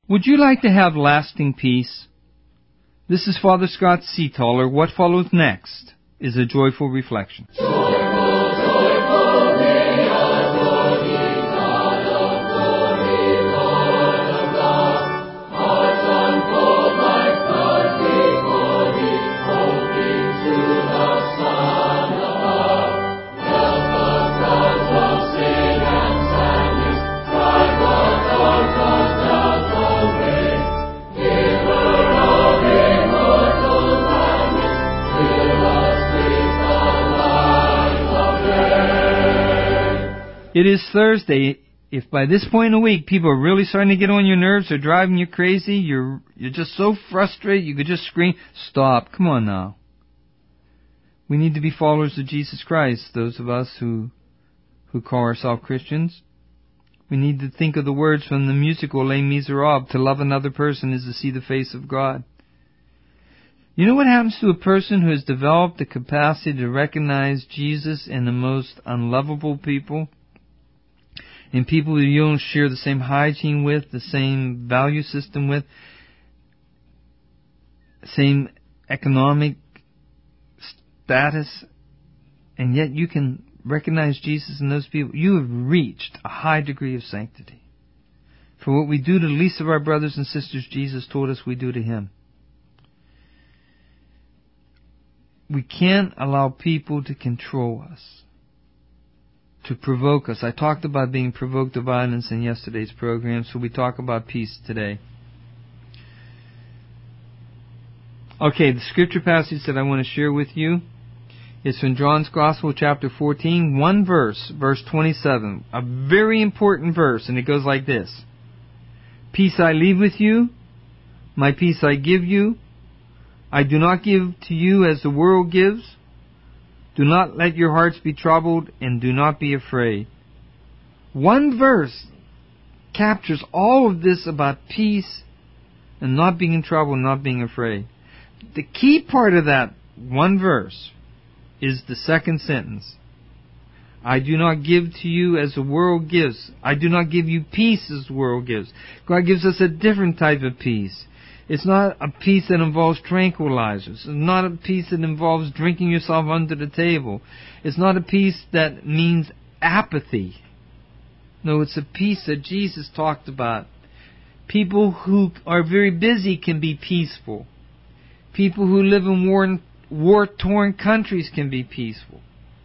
Would you like to have lasting peace? This is Father Scott Seataller. What follows next is a joyful reflection. It is Thursday. If by this point in the week people are really starting to get on your nerves or driving you crazy, you're just so frustrated you could just scream, stop, come on now. We need to be followers of Jesus Christ, those of us who call ourselves Christians. We need to think of the words from the musical Les Miserables, to love another person is to see the face of God. You know what happens to a person who has developed the capacity to recognize Jesus in the most unlovable people? In people who you don't share the same hygiene with, the same value system with, same economic status, and yet you can recognize Jesus in those people. You have reached a high degree of sanctity. For what we do to the least of our brothers and sisters, Jesus told us we do to Him. We can't allow people to control us, to provoke us. I talked about being provoked to violence in yesterday's program, so we talk about peace today. Okay, the scripture passage that I want to share with you is from John's Gospel, chapter 14, one verse, verse 27. A very important verse, and it goes like this. Peace I leave with you, my peace I give you. I do not give to you as the world gives. Do not let your hearts be troubled, and do not be afraid. One verse captures all of this about peace and not being in trouble and not being afraid. The key part of that one verse is the second sentence. I do not give to you as the world gives. I do not give you peace as the world gives. God gives us a different type of peace. It's not a peace that involves tranquilizers. It's not a peace that involves drinking yourself under the table. It's not a peace that means apathy. No, it's a peace that Jesus talked about. People who are very busy can be peaceful. People who live in war-torn countries can be peaceful.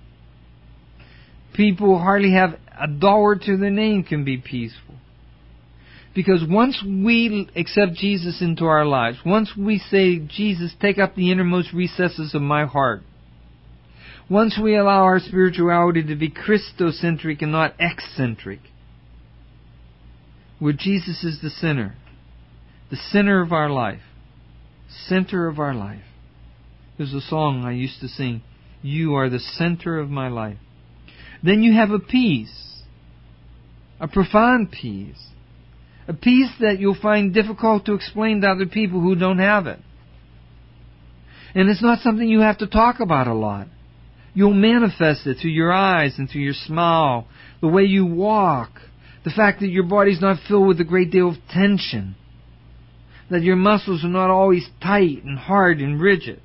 People who hardly have a dollar to their name can be peaceful. Because once we accept Jesus into our lives, once we say, Jesus, take up the innermost recesses of my heart, once we allow our spirituality to be Christocentric and not eccentric, where Jesus is the center of our life, center of our life. There's a song I used to sing, you are the center of my life. Then you have a peace, a profound peace. A peace that you'll find difficult to explain to other people who don't have it. And it's not something you have to talk about a lot. You'll manifest it through your eyes and through your smile, the way you walk, the fact that your body's not filled with a great deal of tension, that your muscles are not always tight and hard and rigid.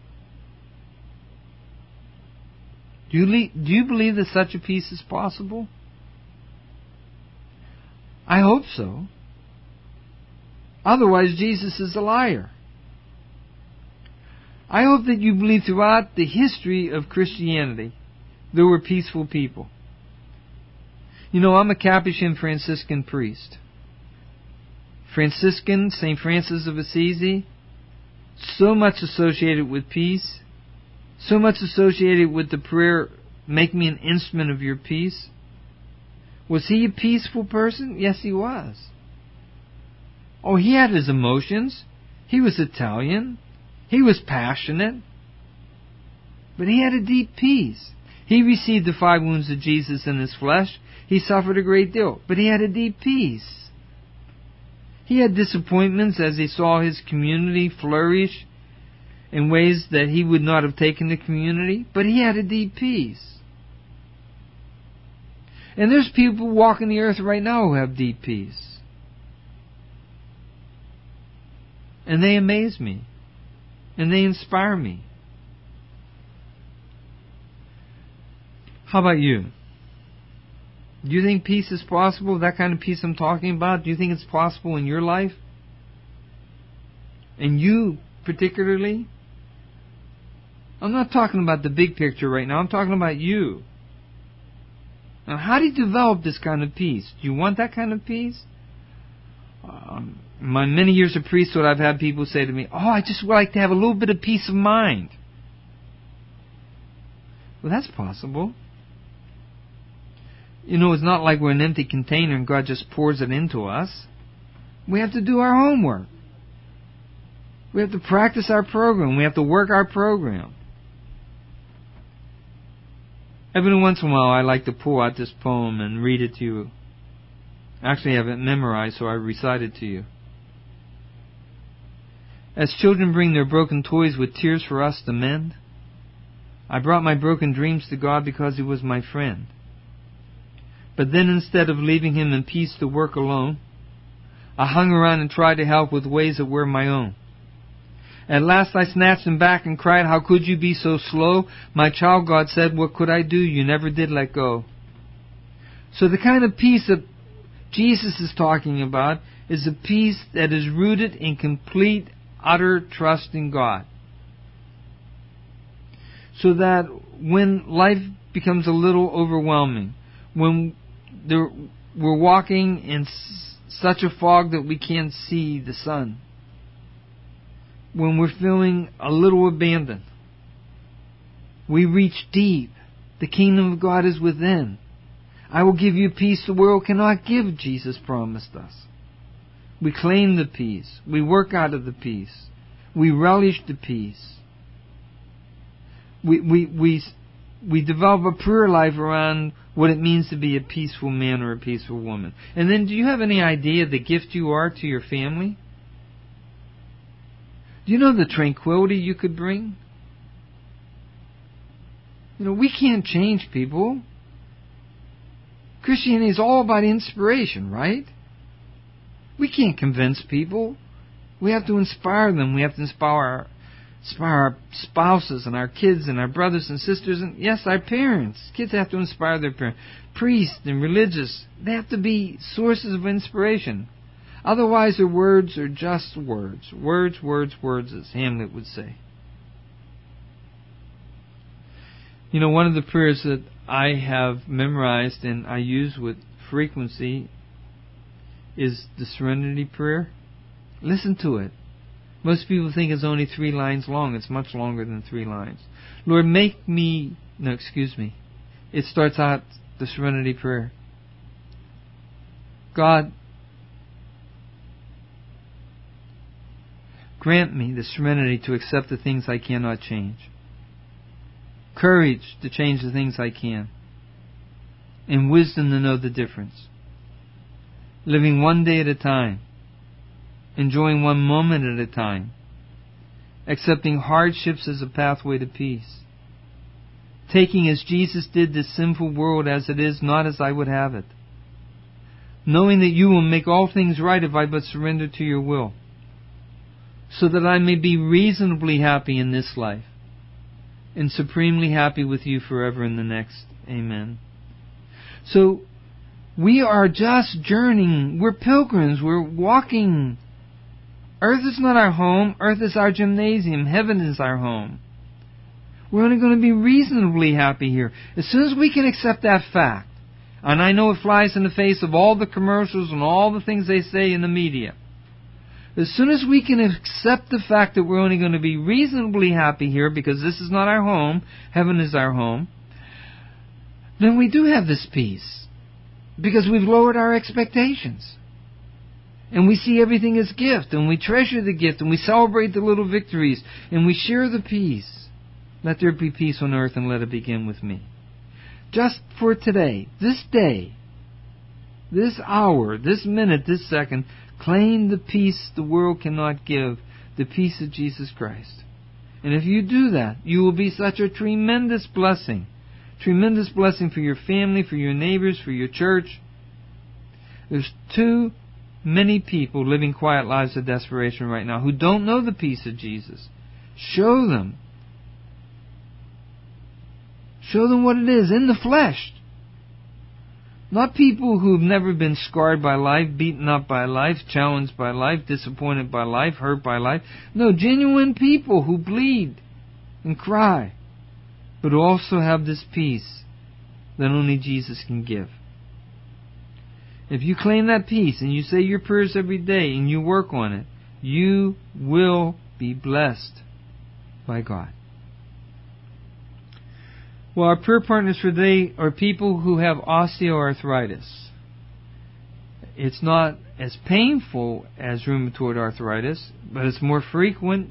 Do you believe that such a peace is possible? I hope so. Otherwise, Jesus is a liar. I hope that you believe throughout the history of Christianity there were peaceful people. You know, I'm a Capuchin Franciscan priest. Franciscan, St. Francis of Assisi, so much associated with peace, so much associated with the prayer, make me an instrument of your peace. Was he a peaceful person? Yes, he was. Oh, he had his emotions. He was Italian. He was passionate. But he had a deep peace. He received the 5 wounds of Jesus in his flesh. He suffered a great deal. But he had a deep peace. He had disappointments as he saw his community flourish in ways that he would not have taken the community. But he had a deep peace. And there's people walking the earth right now who have deep peace. And they amaze me. And they inspire me. How about you? Do you think peace is possible? That kind of peace I'm talking about? Do you think it's possible in your life? And you particularly? I'm not talking about the big picture right now. I'm talking about you. Now, how do you develop this kind of peace? Do you want that kind of peace? In my many years of priesthood, I've had people say to me, I just would like to have a little bit of peace of mind. Well, that's possible. It's not like we're an empty container and God just pours it into us. We have to do our homework. We have to practice our program. We have to work our program. Every once in a while, I like to pull out this poem and read it to you. Actually, I have it memorized, so I recite it to you. As children bring their broken toys with tears for us to mend, I brought my broken dreams to God because He was my friend. But then instead of leaving Him in peace to work alone, I hung around and tried to help with ways that were my own. At last I snatched Him back and cried, "How could you be so slow? My child," God said, "what could I do? You never did let go." So the kind of peace that Jesus is talking about is a peace that is rooted in complete, utter trust in God. So that when life becomes a little overwhelming, when we're walking in such a fog that we can't see the sun, when we're feeling a little abandoned, we reach deep. The kingdom of God is within. I will give you peace the world cannot give, Jesus promised us. We claim the peace. We work out of the peace. We relish the peace. We develop a prayer life around what it means to be a peaceful man or a peaceful woman. And then, do you have any idea the gift you are to your family? Do you know the tranquility you could bring? We can't change people. Christianity is all about inspiration, right? We can't convince people. We have to inspire them. We have to inspire our spouses and our kids and our brothers and sisters and, yes, our parents. Kids have to inspire their parents. Priests and religious, they have to be sources of inspiration. Otherwise, their words are just words. Words, words, words, as Hamlet would say. One of the prayers that I have memorized and I use with frequency is the Serenity Prayer. Listen to it. Most people think it's only 3 lines long. It's much longer than 3 lines. Lord, It starts out, the Serenity Prayer. God, grant me the serenity to accept the things I cannot change. Courage to change the things I can. And wisdom to know the difference. Living one day at a time. Enjoying one moment at a time. Accepting hardships as a pathway to peace. Taking as Jesus did this sinful world as it is, not as I would have it. Knowing that you will make all things right if I but surrender to your will. So that I may be reasonably happy in this life. And supremely happy with you forever in the next. Amen. So, we are just journeying. We're pilgrims. We're walking. Earth is not our home. Earth is our gymnasium. Heaven is our home. We're only going to be reasonably happy here. As soon as we can accept that fact, and I know it flies in the face of all the commercials and all the things they say in the media. As soon as we can accept the fact that we're only going to be reasonably happy here because this is not our home, heaven is our home, then we do have this peace. Because we've lowered our expectations. And we see everything as gift, and we treasure the gift, and we celebrate the little victories, and we share the peace. Let there be peace on earth, and let it begin with me. Just for today, this day, this hour, this minute, this second, claim the peace the world cannot give, the peace of Jesus Christ. And if you do that, you will be such a tremendous blessing. Tremendous blessing for your family, for your neighbors, for your church. There's 2 many people living quiet lives of desperation right now who don't know the peace of Jesus. Show them. Show them what it is in the flesh. Not people who've never been scarred by life, beaten up by life, challenged by life, disappointed by life, hurt by life. No, genuine people who bleed and cry, but who also have this peace that only Jesus can give. If you claim that peace and you say your prayers every day and you work on it, you will be blessed by God. Well, our prayer partners for today are people who have osteoarthritis. It's not as painful as rheumatoid arthritis, but it's more frequent,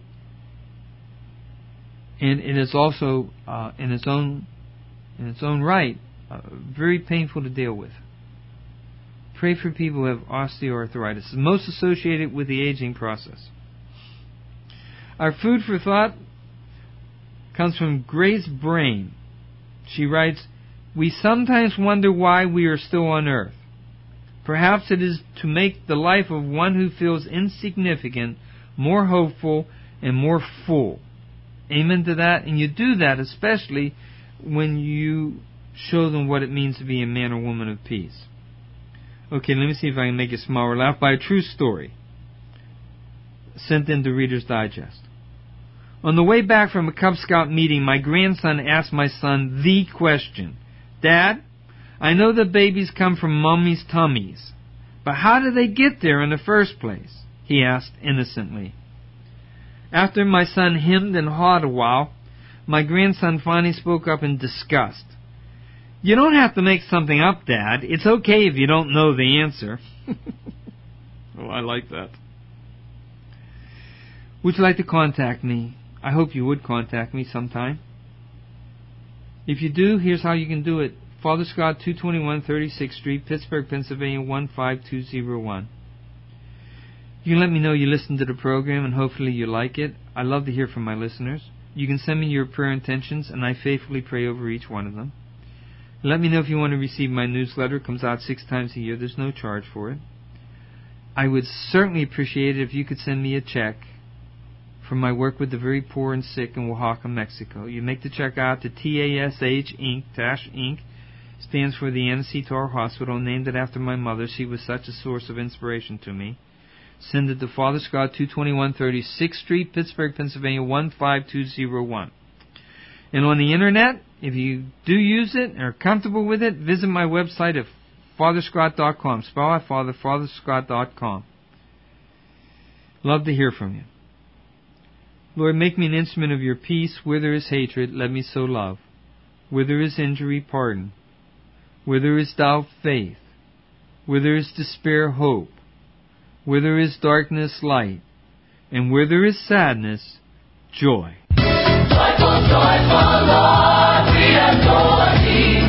and it is also, in its own right, very painful to deal with. Pray for people who have osteoarthritis. It's most associated with the aging process. Our food for thought comes from Grace Brain. She writes, "We sometimes wonder why we are still on earth. Perhaps it is to make the life of one who feels insignificant more hopeful and more full." Amen to that. And you do that especially when you show them what it means to be a man or woman of peace. Okay, let me see if I can make you smile or laugh by a true story sent in to Reader's Digest. On the way back from a Cub Scout meeting, my grandson asked my son the question, "Dad, I know that babies come from mummies' tummies, but how do they get there in the first place?" he asked innocently. After my son hemmed and hawed a while, my grandson finally spoke up in disgust. "You don't have to make something up, Dad. It's okay if you don't know the answer." Oh, I like that. Would you like to contact me? I hope you would contact me sometime. If you do, here's how you can do it. Father Scott, 221 36th Street, Pittsburgh, Pennsylvania, 15201. You can let me know you listened to the program and hopefully you like it. I love to hear from my listeners. You can send me your prayer intentions and I faithfully pray over each one of them. Let me know if you want to receive my newsletter. It comes out 6 times a year. There's no charge for it. I would certainly appreciate it if you could send me a check for my work with the very poor and sick in Oaxaca, Mexico. You make the check out to TASH Inc. Inc. Stands for the Anna C. Tar Hospital, named it after my mother. She was such a source of inspiration to me. Send it to Father Scott, 221 36th Street, Pittsburgh, Pennsylvania, 15201. And on the internet, if you do use it and are comfortable with it, visit my website at fatherscott.com. Spell out fatherscott.com. Love to hear from you. Lord, make me an instrument of your peace. Where there is hatred, let me sow love. Where there is injury, pardon. Where there is doubt, faith. Where there is despair, hope. Where there is darkness, light. And where there is sadness, joy. Joyful, joyful Lord, we adore thee.